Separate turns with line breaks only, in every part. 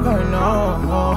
never know.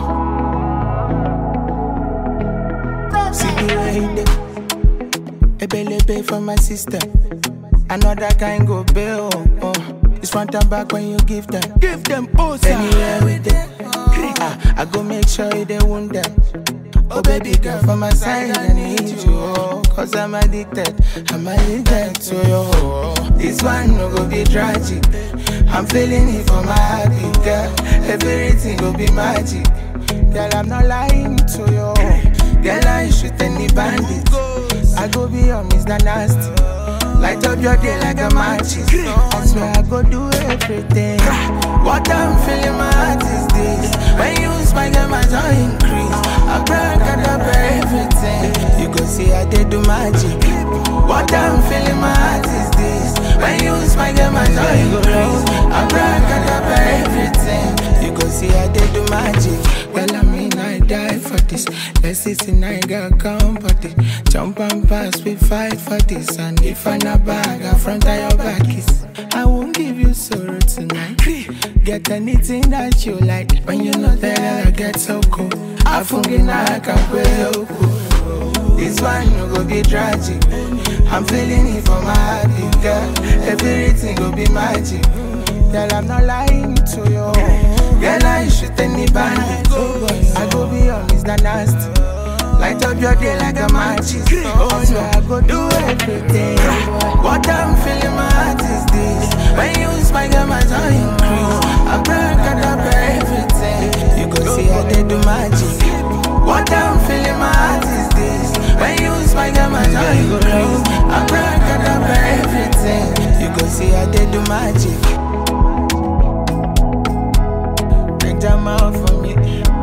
See the way they ebelebe for my sister. Another kind go bail. It's front and back when you give them both. Anywhere with them, I go make sure they wound them. Oh baby girl, from my side I need you, cause I'm addicted to you. This one no go be tragic, I'm feeling it for my heart, girl. Everything go be magic, girl, I'm not lying to you. Girl, I shoot any bandit, I go be your Mr. Nasty. Light up your day like a matches. I swear I go do everything. What I'm feeling, my heart is this. When you smile, my joy increase. I break up everything. You go see I did do magic. What I'm feeling, my heart is this. When you smile, my joy increase. I break up everything. You go see I did do magic. Well, I mean, I die for this. Let's see tonight, girl, come for this. Jump and pass, we fight for this. And if I not bag, I front of your back kiss. I won't give you sorrow tonight. Get anything that you like. When you're not there, I get so cool. I forget I can't pay you. This one no go be tragic. I'm feeling it for my heart, girl. Everything go be magic. Girl, I'm not lying to you. Girl, I shoot any bandit. I go be your Mr. Nasty. Light up your day like a matches. I swear I go do everything. What I'm feeling, my heart is this. When you smile, my joy increase. I break up everything. You go see how they do magic. What I'm feeling, my heart is this. When you smile, my joy increase. I break up everything. You go see how they do magic. Jam out for me.